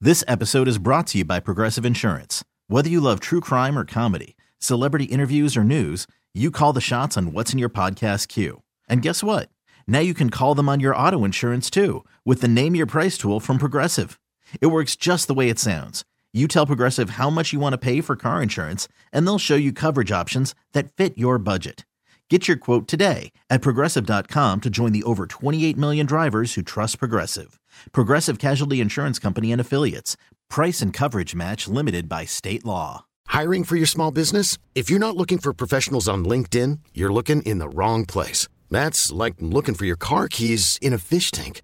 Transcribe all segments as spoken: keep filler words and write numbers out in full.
This episode is brought to you by Progressive Insurance. Whether you love true crime or comedy, celebrity interviews or news, you call the shots on what's in your podcast queue. And guess what? Now you can call them on your auto insurance too with the Name Your Price tool from Progressive. It works just the way it sounds. You tell Progressive how much you want to pay for car insurance, and they'll show you coverage options that fit your budget. Get your quote today at Progressive dot com to join the over twenty-eight million drivers who trust Progressive. Progressive Casualty Insurance Company and Affiliates. Price and coverage match limited by state law. Hiring for your small business? If you're not looking for professionals on LinkedIn, you're looking in the wrong place. That's like looking for your car keys in a fish tank.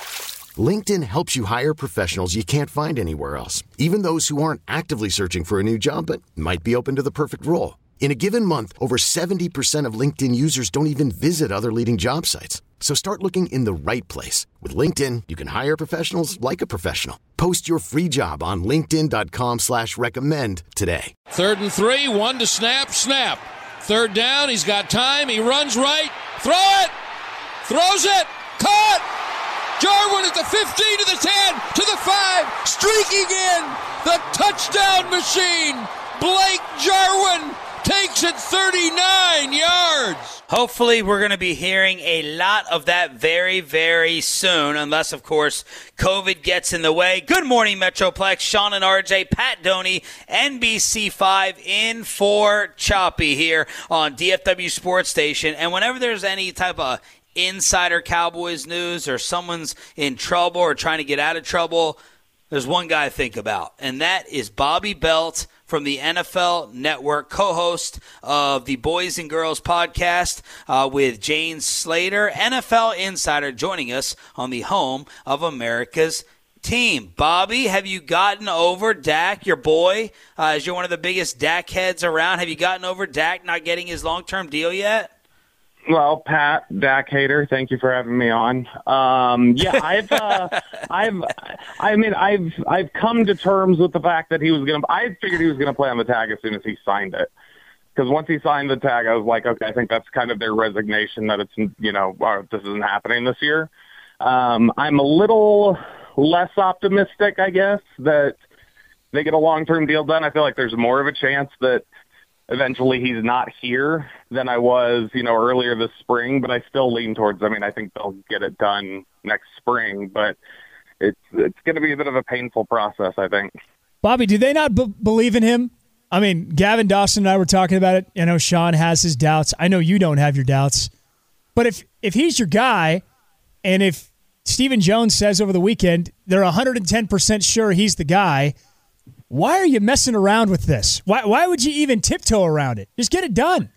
LinkedIn helps you hire professionals you can't find anywhere else, even those who aren't actively searching for a new job but might be open to the perfect role. In a given month, over seventy percent of LinkedIn users don't even visit other leading job sites. So start looking in the right place. With LinkedIn, you can hire professionals like a professional. Post your free job on linkedin dot com slash recommend today. Third and three, one to snap, snap. Third down, he's got time, he runs right, throw it, throws it, caught! Jarwin at the fifteen, to the ten, to the five, streaking in, the touchdown machine, Blake Jarwin takes it thirty-nine yards. Hopefully we're going to be hearing a lot of that very, very soon, unless, of course, COVID gets in the way. Good morning, Metroplex. Sean and R J, Pat Doney, N B C five in for Choppy here on D F W Sports Station. And whenever there's any type of insider Cowboys news or someone's in trouble or trying to get out of trouble, there's one guy I think about, and that is Bobby Belt from the N F L Network, co-host of the Boys and Girls podcast uh, with Jane Slater, N F L insider, joining us on the home of America's team. Bobby, have you gotten over Dak, your boy, uh, as you're one of the biggest Dak heads around? Have you gotten over Dak not getting his long-term deal yet? Well, Pat, Dak hater, thank you for having me on. Um, yeah, I've, uh, I've, I mean, I've, I've come to terms with the fact that he was going to. I figured he was going to play on the tag as soon as he signed it, because once he signed the tag, I was like, okay, I think that's kind of their resignation that it's, you know, uh, this isn't happening this year. Um, I'm a little less optimistic, I guess, that they get a long-term deal done. I feel like there's more of a chance that eventually he's not here than I was, you know, earlier this spring, but I still lean towards, I mean, I think they'll get it done next spring, but it's it's going to be a bit of a painful process, I think. Bobby, do they not b- believe in him? I mean, Gavin Dawson and I were talking about it. I know Sean has his doubts. I know you don't have your doubts. But if, if he's your guy, and if Stephen Jones says over the weekend they're one hundred ten percent sure he's the guy, why are you messing around with this? Why why would you even tiptoe around it? Just get it done.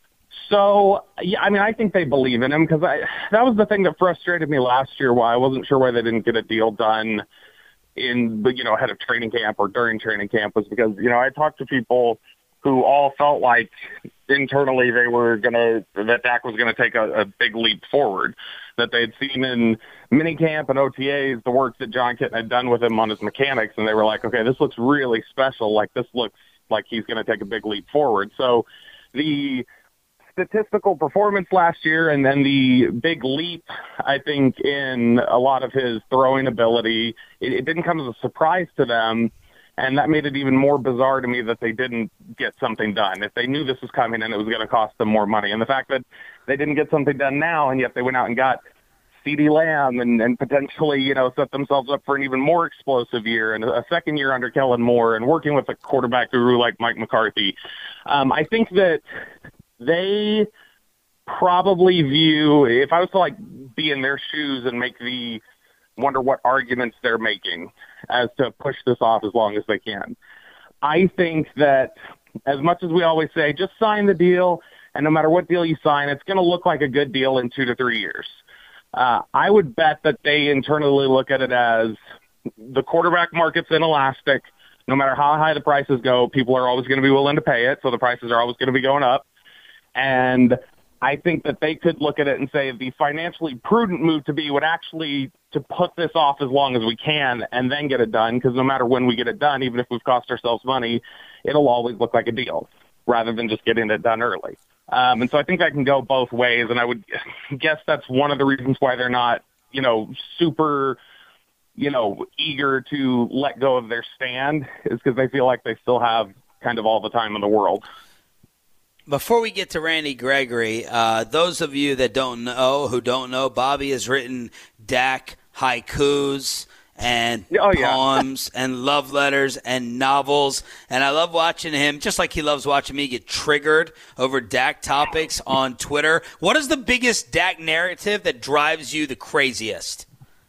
So, yeah, I mean, I think they believe in him, because I that was the thing that frustrated me last year, why I wasn't sure why they didn't get a deal done in, you know, ahead of training camp or during training camp, was because, you know, I talked to people who all felt like internally they were going to, that Dak was going to take a, a big leap forward, that they'd seen in minicamp and O T As the work that John Kitten had done with him on his mechanics, and they were like, okay, this looks really special. Like, this looks like he's going to take a big leap forward. So the statistical performance last year and then the big leap, I think, in a lot of his throwing ability, it, it didn't come as a surprise to them. And that made it even more bizarre to me that they didn't get something done. If they knew this was coming and it was going to cost them more money. And the fact that they didn't get something done now, and yet they went out and got CeeDee Lamb and, and potentially, you know, set themselves up for an even more explosive year and a second year under Kellen Moore and working with a quarterback guru like Mike McCarthy. Um, I think that they probably view, if I was to, like, be in their shoes and make the wonder what arguments they're making as to push this off as long as they can. I think that as much as we always say, just sign the deal, and no matter what deal you sign, it's going to look like a good deal in two to three years. Uh, I would bet that they internally look at it as the quarterback market's inelastic. No matter how high the prices go, people are always going to be willing to pay it, so the prices are always going to be going up. And I think that they could look at it and say the financially prudent move to be would actually to put this off as long as we can and then get it done, because no matter when we get it done, even if we've cost ourselves money, it'll always look like a deal rather than just getting it done early. Um, and so I think that can go both ways, and I would guess that's one of the reasons why they're not, you know, super you know, eager to let go of their stand is because they feel like they still have kind of all the time in the world. Before we get to Randy Gregory, uh, those of you that don't know, who don't know, Bobby has written Dak haikus and oh, yeah. poems and love letters and novels. And I love watching him, just like he loves watching me get triggered over Dak topics on Twitter. What is the biggest Dak narrative that drives you the craziest?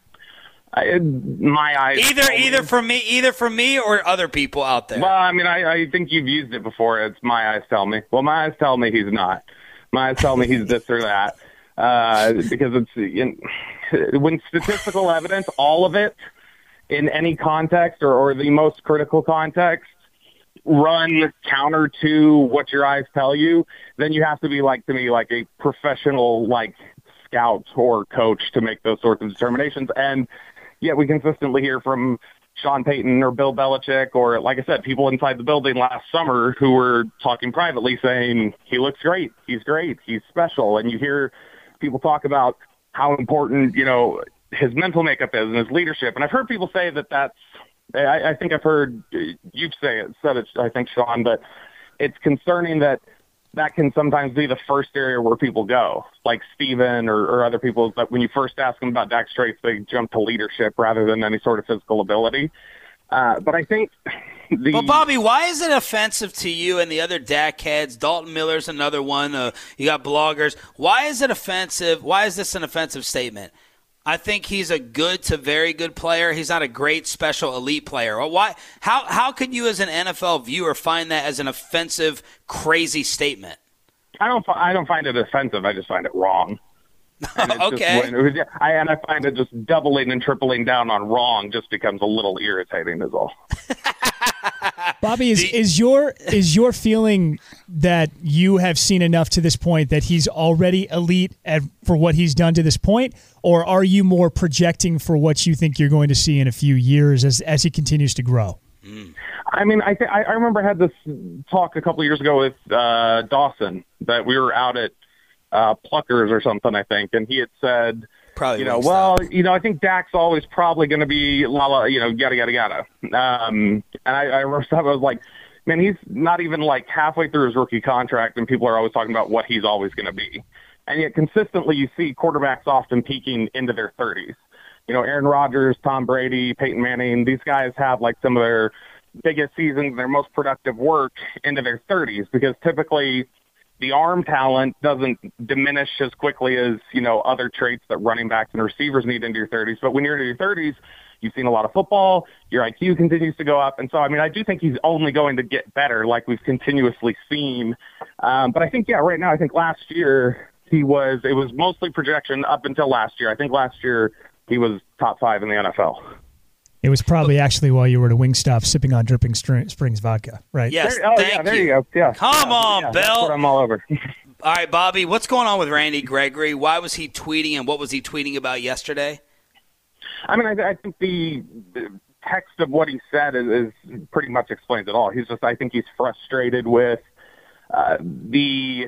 I, my eyes. Either either from me, either from me or other people out there. Well, I mean, I, I think you've used it before. It's my eyes tell me. Well, my eyes tell me he's not. My eyes tell me he's this or that. Uh, because it's in, when statistical evidence, all of it, in any context or, or the most critical context, run counter to what your eyes tell you, then you have to be like to me like a professional like scout or coach to make those sorts of determinations. And yet we consistently hear from Sean Payton or Bill Belichick or, like I said, people inside the building last summer who were talking privately saying, he looks great, he's great, he's special. And you hear people talk about how important, you know, his mental makeup is and his leadership. And I've heard people say that that's, I, I think I've heard you say it, said it, I think, Sean, but it's concerning that that can sometimes be the first area where people go, like Steven or, or other people, that when you first ask them about Dak's traits, they jump to leadership rather than any sort of physical ability. Uh, but I think the... Well, Bobby, why is it offensive to you and the other Dak heads? Dalton Miller's another one. Uh, you got bloggers. Why is it offensive? Why is this an offensive statement? I think he's a good to very good player. He's not a great special elite player. Well, why? How how could you as an N F L viewer find that as an offensive, crazy statement? I don't I don't find it offensive. I just find it wrong. And it's okay. Just when, I, and I find it just doubling and tripling down on wrong just becomes a little irritating is all. Bobby, is, is your is your feeling that you have seen enough to this point that he's already elite at, for what he's done to this point, or are you more projecting for what you think you're going to see in a few years as as he continues to grow? Mm. I mean, I th- I remember I had this talk a couple of years ago with uh, Dawson that we were out at uh, Pluckers or something, I think, and he had said, Probably you know, well, that. you know, I think Dak's always probably going to be, la, la, you know, yada, yada, yada. Um, and I, I remember I was like, man, he's not even like halfway through his rookie contract, and people are always talking about what he's always going to be. And yet consistently you see quarterbacks often peaking into their thirties. You know, Aaron Rodgers, Tom Brady, Peyton Manning, these guys have like some of their biggest seasons, their most productive work into their thirties, because typically the arm talent doesn't diminish as quickly as, you know, other traits that running backs and receivers need into your thirties. But when you're into your thirties, you've seen a lot of football, your I Q continues to go up. And so, I mean, I do think he's only going to get better like we've continuously seen. Um, but I think, yeah, right now, I think last year he was, it was mostly projection up until last year. I think last year he was top five in the N F L. It was probably actually while you were at a Wingstop sipping on Dripping Springs vodka, right? Yes, there, oh, thank yeah, there you. you go. Yeah. Come yeah, on, yeah, Bill. That's what I'm all over. All right, Bobby, what's going on with Randy Gregory? Why was he tweeting, and what was he tweeting about yesterday? I mean, I, I think the, the text of what he said is, is pretty much explains it all. He's just, I think he's frustrated with uh, the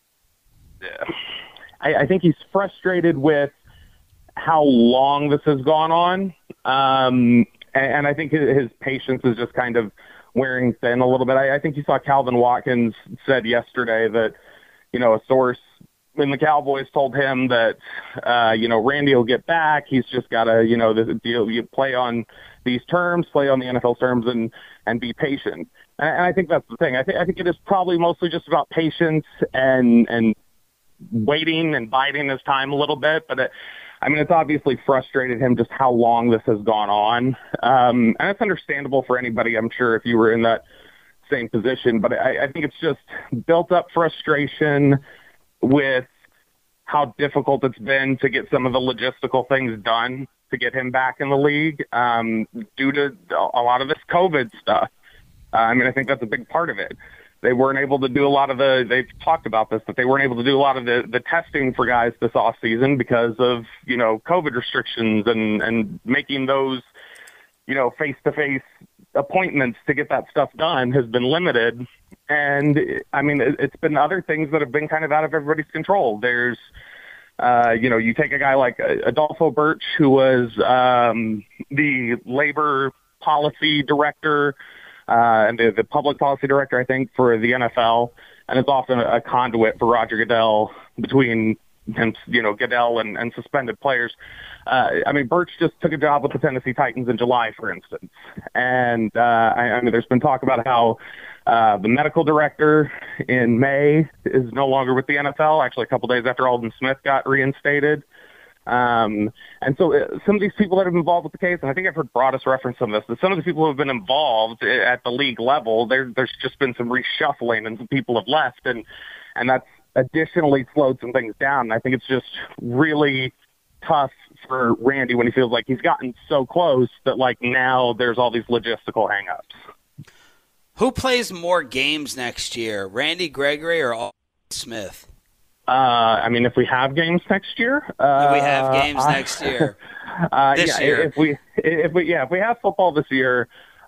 uh, – I, I think he's frustrated with how long this has gone on. Um, and, and I think his, his patience is just kind of wearing thin a little bit. I, I think you saw Calvin Watkins said yesterday that, you know, a source in the Cowboys told him that, uh, you know, Randy will get back. He's just got to, you know, the deal, you play on these terms, play on the N F L terms, and, and be patient. And, and I think that's the thing. I think, I think it is probably mostly just about patience and, and waiting and biding his time a little bit. But it, I mean, it's obviously frustrated him just how long this has gone on. Um, and it's understandable for anybody, I'm sure, if you were in that same position. But I, I think it's just built up frustration with how difficult it's been to get some of the logistical things done to get him back in the league um, due to a lot of this COVID stuff. Uh, I mean, I think that's a big part of it. They weren't able to do a lot of the, they've talked about this, but they weren't able to do a lot of the, the testing for guys this off season because of, you know, COVID restrictions and, and making those, you know, face-to-face appointments to get that stuff done has been limited. And I mean, it's been other things that have been kind of out of everybody's control. There's, Uh, you know, you take a guy like Adolfo Birch, who was um, the labor policy director uh, and the, the public policy director, I think, for the N F L, and is often a conduit for Roger Goodell between him, you know, Goodell and, and suspended players. Uh, I mean, Birch just took a job with the Tennessee Titans in July, for instance. And, uh, I, I mean, there's been talk about how uh, the medical director in May is no longer with the N F L, actually a couple days after Aldon Smith got reinstated. Um, and so uh, some of these people that have been involved with the case, and I think I've heard Broadus reference some of this, but some of the people who have been involved at the league level, there, there's just been some reshuffling and some people have left. And, and that's additionally slowed some things down. And I think it's just really tough for Randy when he feels like he's gotten so close that, like, now there's all these logistical hangups. Who plays more games next year, Randy Gregory or Aldon Smith? Uh, I mean, if we have games next year, uh, if we have games I, next year, uh, this yeah, year, if we, if we, yeah, if we have football this year,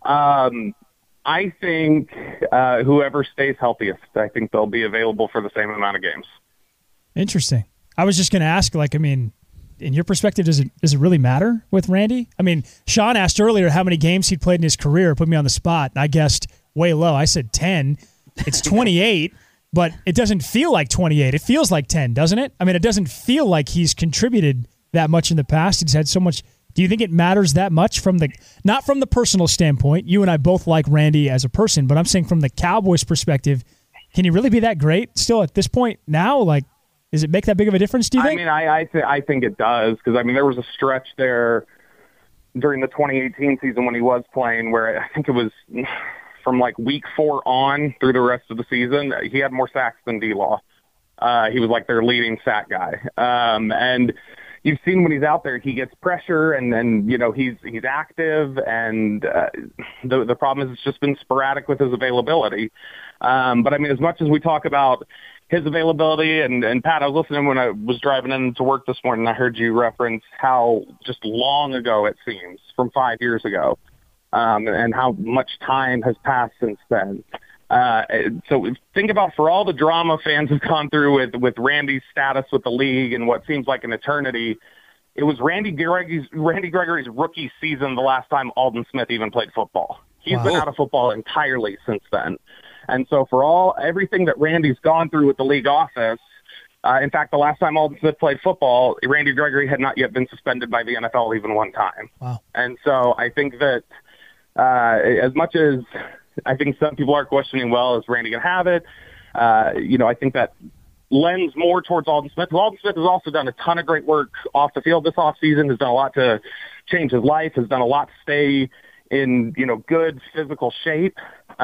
um, I think uh, whoever stays healthiest, I think they'll be available for the same amount of games. Interesting. I was just going to ask, like, I mean, in your perspective, does it does it really matter with Randy? I mean, Sean asked earlier how many games he'd played in his career, put me on the spot, and I guessed way low. I said ten. It's twenty-eight, but it doesn't feel like twenty-eight. It feels like ten, doesn't it? I mean, it doesn't feel like he's contributed that much in the past. He's had so much. Do you think it matters that much from the, not from the personal standpoint? You and I both like Randy as a person, but I'm saying from the Cowboys' perspective, can he really be that great still at this point now? Like, does it make that big of a difference, do you think? I mean, I I, th- I think it does, because, I mean, there was a stretch there during the twenty eighteen season when he was playing where I think it was from, like, week four on through the rest of the season, he had more sacks than D-Law. Uh, he was, like, their leading sack guy. Um, and you've seen when he's out there, he gets pressure, and then, you know, he's he's active, and uh, the the problem is it's just been sporadic with his availability. Um, but, I mean, as much as we talk about his availability, and, and Pat, I was listening when I was driving into work this morning, and I heard you reference how just long ago it seems, from five years ago, um, and how much time has passed since then. Uh, so think about, for all the drama fans have gone through with, with Randy's status with the league and what seems like an eternity, it was Randy Gregory's, Randy Gregory's rookie season the last time Aldon Smith even played football. He's wow. been out of football entirely since then. And so for all everything that Randy's gone through with the league office, uh, in fact, the last time Aldon Smith played football, Randy Gregory had not yet been suspended by the N F L even one time. Wow. And so I think that uh, as much as I think some people are questioning, well, is Randy going to have it? Uh, you know, I think that lends more towards Aldon Smith. Aldon Smith has also done a ton of great work off the field this offseason, has done a lot to change his life, has done a lot to stay in, you know, good physical shape.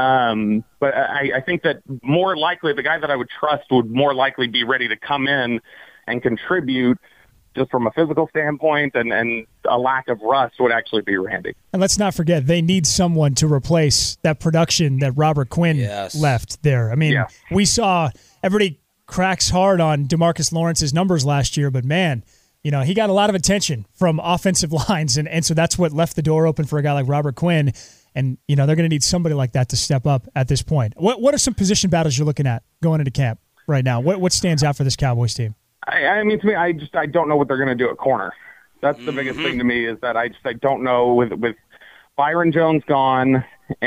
Um, but I, I think that more likely, the guy that I would trust would more likely be ready to come in and contribute just from a physical standpoint, and, and a lack of rust would actually be Randy. And let's not forget, they need someone to replace that production that Robert Quinn yes. left there. I mean, yeah. we saw everybody cracks hard on DeMarcus Lawrence's numbers last year, but man, you know, he got a lot of attention from offensive lines, and, and so that's what left the door open for a guy like Robert Quinn. And, you know, they're going to need somebody like that to step up at this point. What what are some position battles you're looking at going into camp right now? What what stands out for this Cowboys team? I, I mean, to me, I just I don't know what they're going to do at corner. That's the mm-hmm. biggest thing to me, is that I just I don't know with with Byron Jones gone,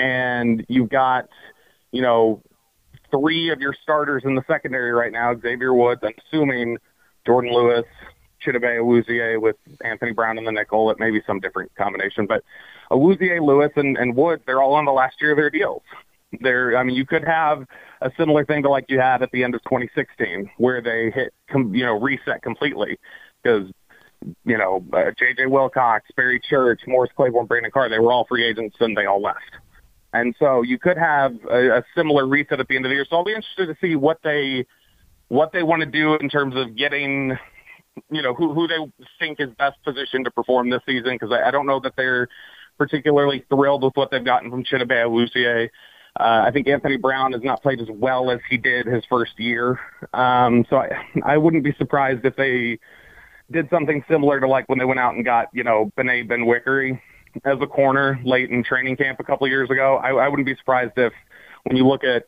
and you've got, you know, three of your starters in the secondary right now, Xavier Woods, I'm assuming Jordan Lewis, Chidobe Awuzie with Anthony Brown in the nickel. It may be some different combination, but Awuzie, Lewis, and, and Woods, they're all on the last year of their deals. They're, I mean, you could have a similar thing to like you had at the end of twenty sixteen, where they hit, you know, reset completely, because, you know, uh, J J Wilcox, Barry Church, Morris Claiborne, Brandon Carr, they were all free agents and they all left. And so you could have a, a similar reset at the end of the year. So I'll be interested to see what they what they want to do in terms of getting, you know, who, who they think is best positioned to perform this season, because I, I don't know that they're particularly thrilled with what they've gotten from Chidobe Awuzie. Uh, I think Anthony Brown has not played as well as he did his first year. Um, so I, I wouldn't be surprised if they did something similar to like when they went out and got, you know, Bené Ben-Wickery as a corner late in training camp a couple of years ago. I, I wouldn't be surprised if, when you look at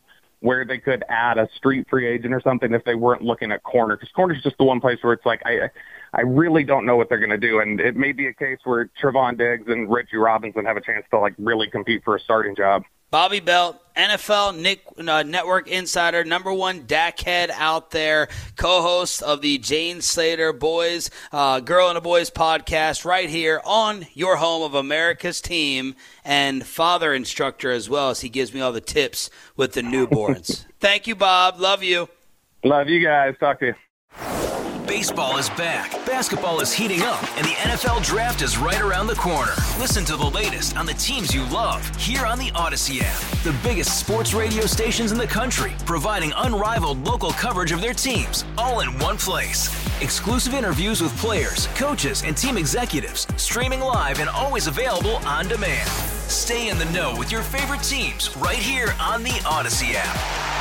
where they could add a street free agent or something if they weren't looking at corner, because corner is just the one place where it's like, I I really don't know what they're going to do. And it may be a case where Trevon Diggs and Richie Robinson have a chance to, like, really compete for a starting job. Bobby Belt, N F L Nick, uh, Network Insider, number one D A C head out there, co-host of the Jane Slater Boys, uh, Girl and a Boys podcast right here on your home of America's team, and father instructor as well, as he gives me all the tips with the newborns. Thank you, Bob. Love you. Love you guys. Talk to you. Baseball is back, basketball is heating up, and the N F L Draft is right around the corner. Listen to the latest on the teams you love here on the Odyssey app. The biggest sports radio stations in the country, providing unrivaled local coverage of their teams, all in one place. Exclusive interviews with players, coaches, and team executives, streaming live and always available on demand. Stay in the know with your favorite teams right here on the Odyssey app.